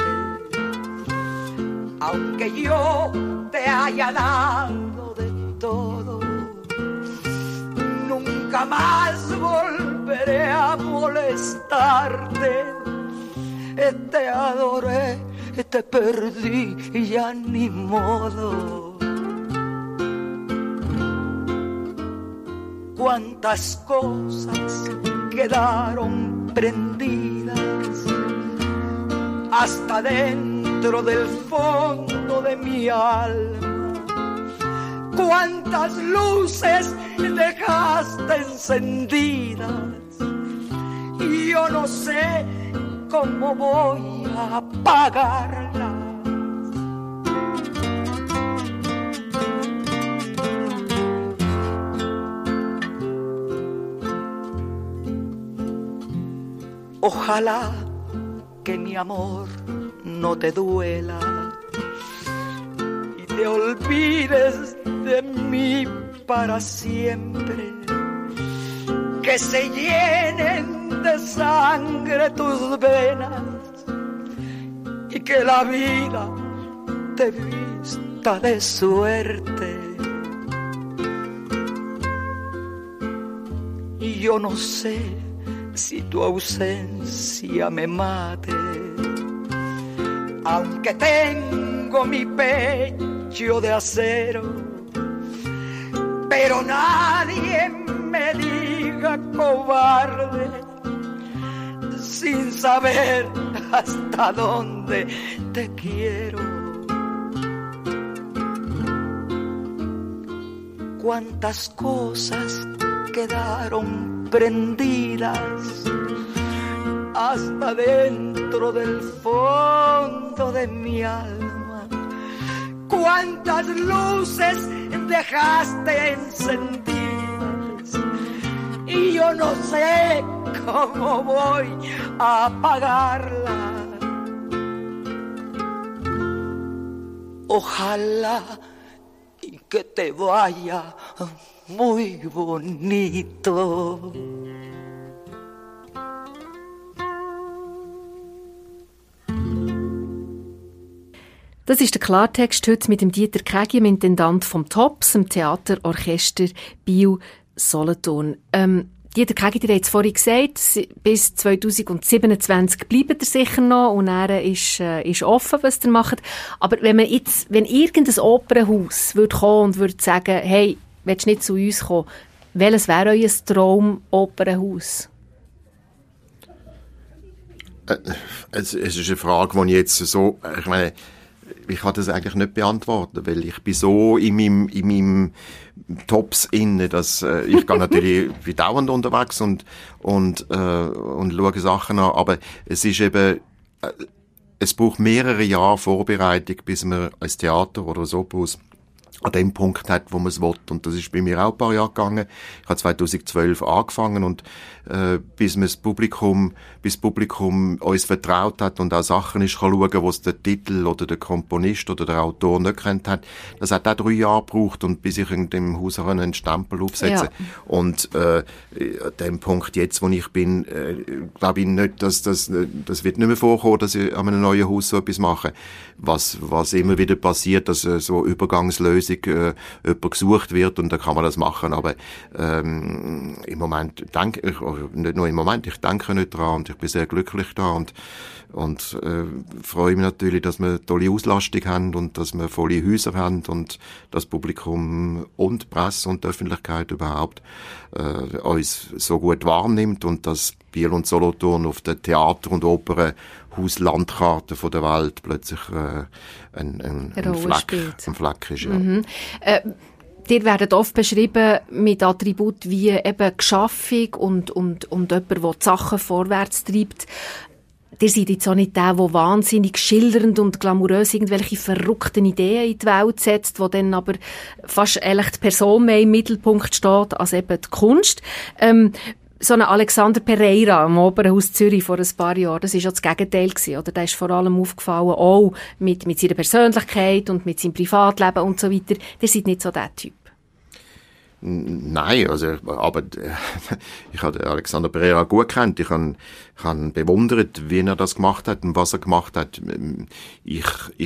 E: aunque yo te haya dado de todo, nunca más volveré a molestarte. Te adoré, te perdí y ya ni modo. cuántas cosas quedaron prendidas hasta dentro del fondo de mi alma. Cuántas luces dejaste encendidas y yo no sé cómo voy a apagarlas. Ojalá que mi amor no te duela y te olvides de mí para siempre, que se llenen de sangre tus venas y que la vida te vista de suerte. Y yo no sé si tu ausencia me mate, aunque tengo mi pecho de acero, pero nadie me diga cobarde sin saber hasta dónde te quiero. Cuántas cosas quedaron prendidas hasta dentro del fondo de mi alma. Cuántas luces dejaste encendidas y yo no sé cómo voy a apagarlas. Ojalá y que te vaya muy bonito.
B: Das ist der Klartext heute mit dem Dieter Kägi, dem Intendant vom TOPS, dem Theaterorchester Biel-Solothurn. Dieter Kägi, ihr habt es vorhin gesagt, bis 2027 bleibt ihr sicher noch und dann ist offen, was ihr macht. Aber wenn irgendein Opernhaus würde kommen und würde sagen, hey, willst du nicht zu uns kommen, welches wäre euer Traum-Opernhaus?
C: Es ist eine Frage, die ich jetzt so, ich meine, ich kann das eigentlich nicht beantworten, weil ich bin so in meinem Tops inne, dass ich gehe natürlich wie dauernd unterwegs und schaue Sachen an, aber es ist eben, es braucht mehrere Jahre Vorbereitung, bis man als Theater oder ein Opernhaus an dem Punkt hat, wo man es will. Und das ist bei mir auch ein paar Jahre gegangen. Ich habe 2012 angefangen und bis das Publikum uns vertraut hat und auch Sachen ist schauen, wo es der Titel oder der Komponist oder der Autor nicht kennt hat. Das hat auch 3 Jahre gebraucht und bis ich in dem Haus einen Stempel aufsetze. Ja. Und an dem Punkt jetzt, wo ich bin, glaube ich nicht, dass das wird nicht mehr vorkommen, dass ich an einem neuen Haus so etwas mache. Was immer wieder passiert, dass so Übergangslösung jemand gesucht wird und dann kann man das machen. Aber im Moment denke ich, nicht nur im Moment, ich denke nicht dran und ich bin sehr glücklich da und freue mich natürlich, dass wir tolle Auslastung haben und dass wir volle Häuser haben und das Publikum und die Presse und die Öffentlichkeit überhaupt uns so gut wahrnimmt und dass Biel und Solothurn auf der Theater- und Opernhauslandkarte von der Welt plötzlich ein Fleck ist. Ja.
B: Mhm. Ihr werdet oft beschrieben mit Attributen wie eben Geschaffung und jemand, der die Sachen vorwärts treibt. Ihr seid jetzt auch nicht der wahnsinnig schildernd und glamourös irgendwelche verrückten Ideen in die Welt setzt, wo dann aber fast eigentlich die Person mehr im Mittelpunkt steht als eben die Kunst. So ein Alexander Pereira am Opernhaus Zürich vor ein paar Jahren, das war ja das Gegenteil gewesen, oder? Der ist vor allem aufgefallen, auch mit seiner Persönlichkeit und mit seinem Privatleben und so weiter. Ihr seid nicht so der Typ.
C: Nein, aber ich habe Alexander Pereira gut kennt. Ich habe bewundert, wie er das gemacht hat und was er gemacht hat. Ich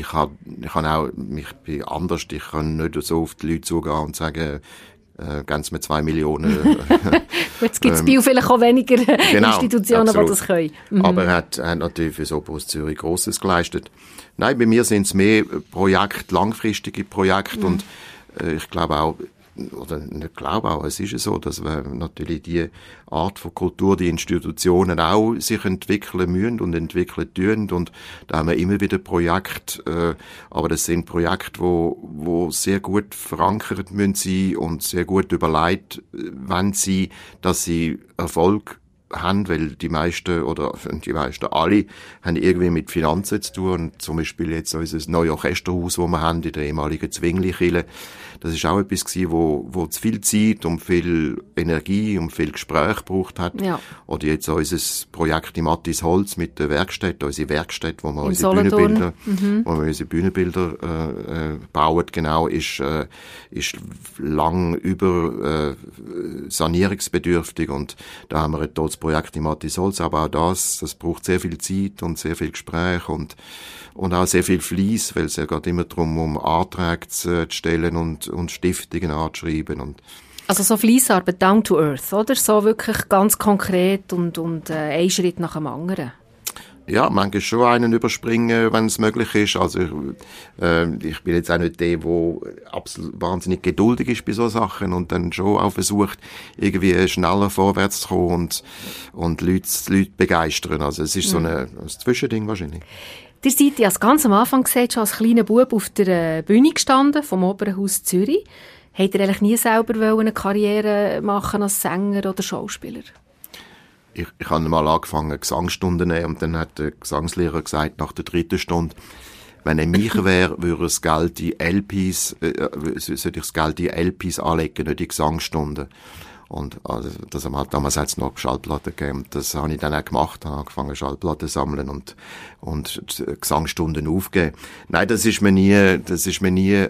C: bin anders. Ich kann nicht so auf die Leute zugehen und sagen, ganz mit 2 Millionen.
B: Jetzt gibt es Biel vielleicht auch weniger Institutionen, absolut, die das können. Mhm.
C: Aber er hat natürlich für das Opernhaus Zürich Grosses geleistet. Nein, bei mir sind es mehr Projekte, langfristige Projekte und ich glaube auch, oder nicht glaube auch, es ist so, dass natürlich die Art von Kultur, die Institutionen auch sich entwickeln müssen und entwickeln tun, und da haben wir immer wieder Projekte, aber das sind Projekte, wo sehr gut verankert müssen sein und sehr gut überlegt, wenn sie, dass sie Erfolg haben, weil die meisten alle haben irgendwie mit Finanzen zu tun. Und zum Beispiel jetzt unser neues Orchesterhaus, das wir haben, in der ehemaligen Zwingli-Kirche, das ist auch etwas gewesen, wo zu viel Zeit und viel Energie und viel Gespräch gebraucht hat. Ja. Oder jetzt unser Projekt im Mattisholz mit der Werkstatt, unsere Werkstatt, wo wir unsere Bühnenbilder bauen, genau, ist lang über sanierungsbedürftig, und da haben wir ein tolles Projekt im Mattisholz, aber auch das braucht sehr viel Zeit und sehr viel Gespräch und auch sehr viel Fleiss, weil es ja geht immer darum, um Anträge zu stellen und Stiftungen anzuschreiben.
B: Also so Fleissarbeit down to earth, oder? So wirklich ganz konkret und ein Schritt nach dem anderen.
C: Ja, manchmal schon einen überspringen, wenn es möglich ist. Also ich bin jetzt auch nicht der absolut wahnsinnig geduldig ist bei so Sachen und dann schon auch versucht, irgendwie schneller vorwärts zu kommen und Leute begeistern. Also es ist so ein Zwischending wahrscheinlich.
B: Ihr seid ja ganz am Anfang gesagt, schon als kleiner Bub auf der Bühne gestanden, vom Opernhaus Zürich. Habt ihr eigentlich nie selber eine Karriere machen als Sänger oder Schauspieler?
C: Ich habe mal angefangen, Gesangsstunden zu nehmen, und dann hat der Gesangslehrer gesagt, nach der 3. Stunde, wenn er mich wäre, würde das Geld in LPs, sollte ich das Geld in LPs anlegen, nicht in Gesangsstunden. Und also, damals hat es noch Schallplatten gegeben. Das habe ich dann auch gemacht, habe angefangen, Schallplatten zu sammeln und Gesangsstunden aufgeben. Nein, das ist mir nie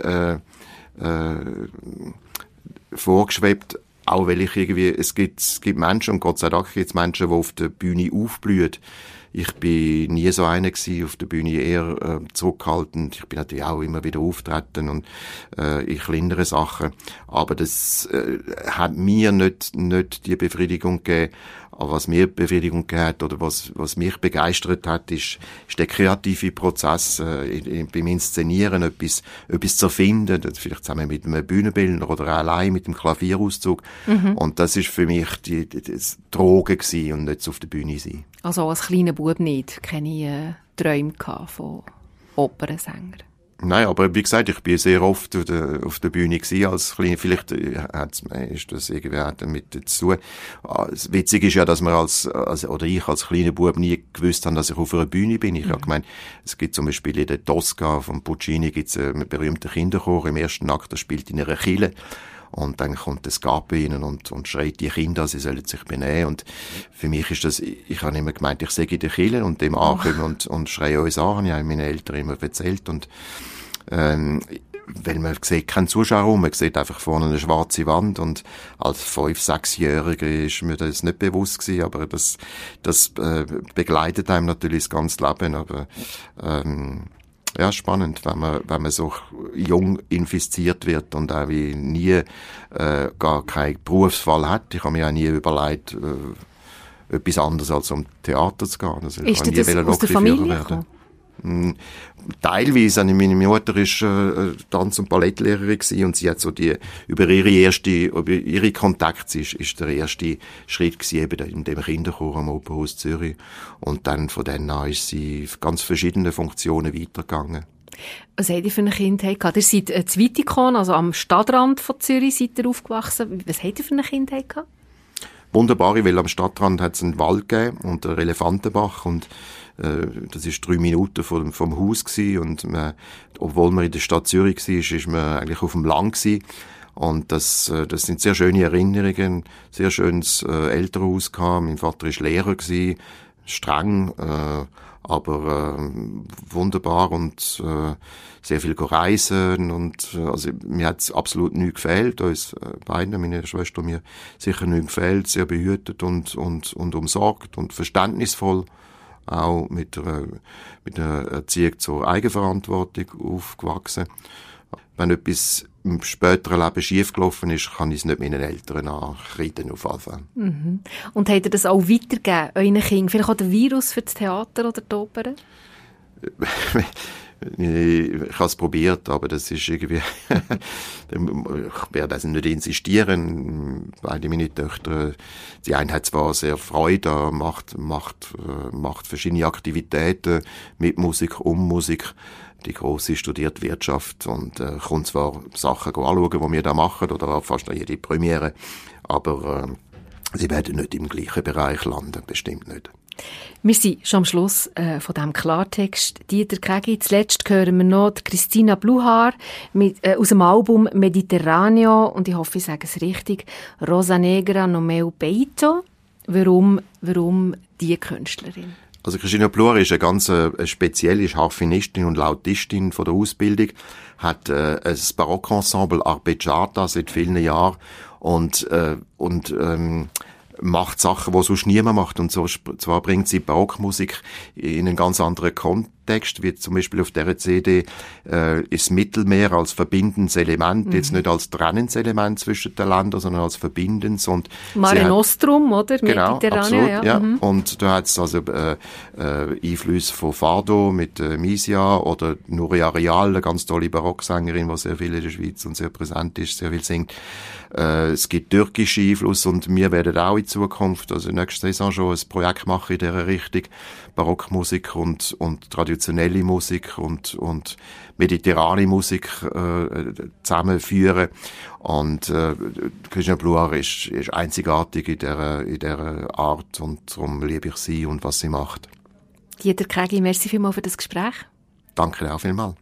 C: vorgeschwebt. Auch weil ich irgendwie, es gibt Menschen, und Gott sei Dank gibt es Menschen, die auf der Bühne aufblühen. Ich bin nie so einer gewesen, auf der Bühne eher zurückhaltend. Ich bin natürlich auch immer wieder auftreten und in kleineren Sachen. Aber das hat mir nicht die Befriedigung gegeben. Aber was mir Befriedigung gegeben hat oder was mich begeistert hat, ist der kreative Prozess beim Inszenieren, etwas zu erfinden, vielleicht zusammen mit einem Bühnenbildner oder allein mit dem Klavierauszug. Mhm. Und das ist für mich das Drogen gewesen und nicht auf der Bühne sein.
B: Also als kleiner Bub nicht, keine Träume von Opernsänger?
C: Nein, aber wie gesagt, ich bin sehr oft auf der Bühne gewesen als kleiner. Vielleicht ist das irgendwie damit dazu. Das Witzige ist ja, dass wir ich als kleiner Bub nie gewusst habe, dass ich auf einer Bühne bin. Ich habe gemeint, es gibt zum Beispiel in der Tosca von Puccini gibt's einen berühmten Kinderchor im ersten Akt, das spielt in einer Kirche. Und dann kommt das Gabe rein und schreit die Kinder, sie sollen sich benehmen. Und für mich ist das, ich habe immer gemeint, ich sage in der Kirche und dem ankommen und schreie uns an. Ich habe meine Eltern immer erzählt. Und, weil man sieht keinen Zuschauer, man sieht einfach vorne eine schwarze Wand, und als 5-, 6-Jähriger ist mir das nicht bewusst gewesen, aber das begleitet einem natürlich das ganze Leben, aber, ja, spannend, wenn man so jung infiziert wird und auch wie nie gar keinen Berufsfall hat. Ich habe mir auch nie überlegt, etwas anderes als zum Theater zu gehen. Also
B: ist das aus der Familie gekommen?
C: Teilweise. Meine Mutter war Tanz- und Ballettlehrerin gewesen, und sie hat so über ihre Kontakte ist der erste Schritt gewesen, eben in dem Kinderchor am Opernhaus Zürich. Und dann von dann an ist sie ganz verschiedene Funktionen weitergegangen.
B: Was habt ihr für eine Kindheit gehabt? Ihr seid in Zweitikon, also am Stadtrand von Zürich, seid ihr aufgewachsen. Was habt ihr für eine Kindheit gehabt?
C: Wunderbare, weil am Stadtrand hat es einen Wald gegeben und einen Elefantenbach, und das ist 3 Minuten vom Haus gewesen, und obwohl man in der Stadt Zürich war, ist man eigentlich auf dem Land gewesen. Und das sind sehr schöne Erinnerungen, sehr schönes Elternhaus gehabt. Mein Vater war Lehrer gewesen, streng, aber wunderbar, und sehr viel reisen, und also mir hat es absolut nichts gefehlt, uns beiden, meine Schwester, mir sicher nichts gefehlt, sehr behütet und umsorgt und verständnisvoll, auch mit einer Erziehung zur Eigenverantwortung aufgewachsen. Wenn etwas im späteren Leben schiefgelaufen ist, kann ich es nicht meinen Eltern ankreiden, auf jeden Fall.
B: Mhm. Und habt ihr das auch weitergegeben, euren Kindern? Vielleicht auch der Virus für das Theater oder die Oper?
C: Ich habe es probiert, aber das ist irgendwie, ich werde also nicht insistieren. Beide meine Töchter, die eine hat zwar sehr Freude, macht verschiedene Aktivitäten mit Musik, um Musik. Die Grosse studiert Wirtschaft und kommt zwar Sachen anschauen, die wir da machen, oder fast an jede Premiere, aber sie werden nicht im gleichen Bereich landen, bestimmt nicht.
B: Wir sind schon am Schluss von diesem Klartext. Dieter Kegi, zuletzt hören wir noch Christina Bluhar aus dem Album Mediterraneo, und ich hoffe, ich sage es richtig, Rosa Negra no meu peito. Warum diese Künstlerin?
C: Also Christina Bluhar ist eine ganz spezielle Harfenistin und Lautistin von der Ausbildung, hat ein Barockensemble Arpeggiata seit vielen Jahren und macht Sachen, die sonst niemand macht. Und zwar bringt sie Barockmusik in einen ganz anderen Kontext, wie zum Beispiel auf dieser CD ist Mittelmeer als verbindendes Element, jetzt nicht als trennendes Element zwischen den Ländern, sondern als verbindendes. Und
B: Mare Nostrum, oder?
C: Genau, absolut, ja.
B: Mhm.
C: Und da hat es also Einflüsse von Fado mit Misia oder Nuria Real, eine ganz tolle Barocksängerin, die sehr viel in der Schweiz und sehr präsent ist, sehr viel singt. Es gibt türkische Einfluss und wir werden auch in Zukunft, also nächste Saison schon, ein Projekt machen in dieser Richtung. Barockmusik und traditionelle Musik und mediterrane Musik zusammenführen. Und Christina Bluhar ist einzigartig in dieser Art und darum liebe ich sie und was sie macht.
B: Dieter Kegi, merci vielmals für das Gespräch.
C: Danke auch vielmals.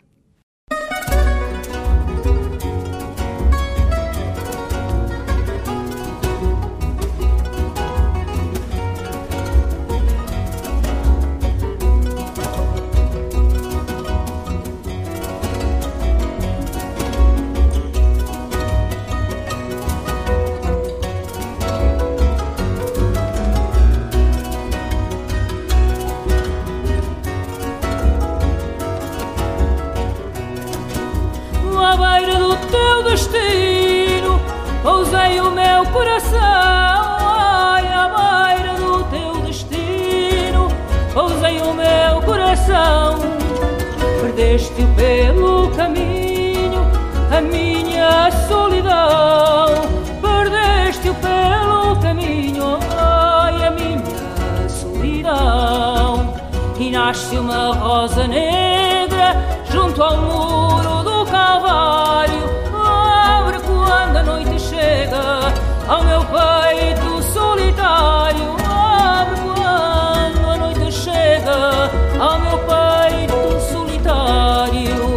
D: Pousei o meu coração, ai, à beira do teu destino. Pousei o meu coração, perdeste-o pelo caminho, a minha solidão. Perdeste-o pelo caminho, ai, a minha solidão. E nasce uma rosa negra junto ao muro do Calvário. Quando a noite chega ao meu peito solitário, abre quando a noite chega ao meu peito solitário.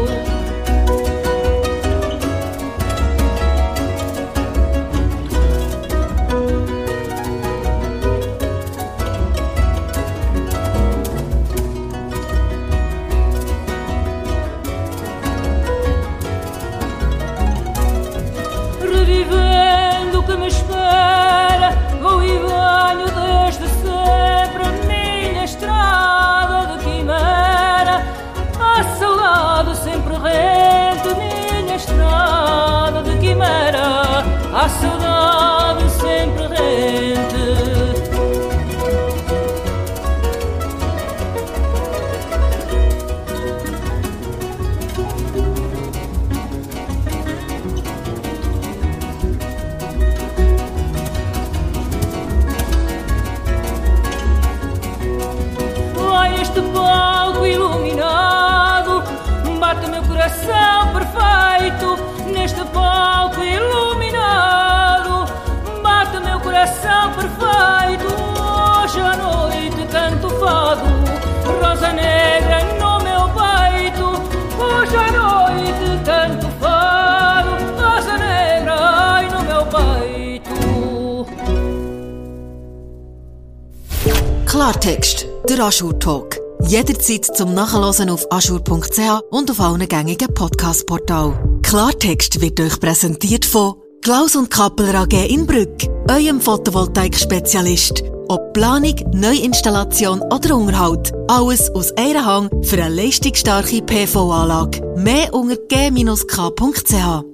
D: Que me espera, vou e venho desde sempre a minha estrada de quimera. A saudade sempre rente, minha estrada de quimera. A saudade sempre rente. Este palco iluminado bate meu coração perfeito. Neste palco iluminado bate meu coração perfeito. Hoje à noite canto fado, rosa negra no meu peito. Hoje à noite canto fado, rosa negra ai, no meu peito.
A: Klartext, der Aschur-Talk. Jederzeit zum Nachhören auf aschur.ch und auf allen gängigen Podcast-Portalen. Klartext wird euch präsentiert von Klaus und Kappeler AG in Brügg, eurem Photovoltaik-Spezialist. Ob Planung, Neuinstallation oder Unterhalt, alles aus einer Hand für eine leistungsstarke PV-Anlage. Mehr unter g-k.ch.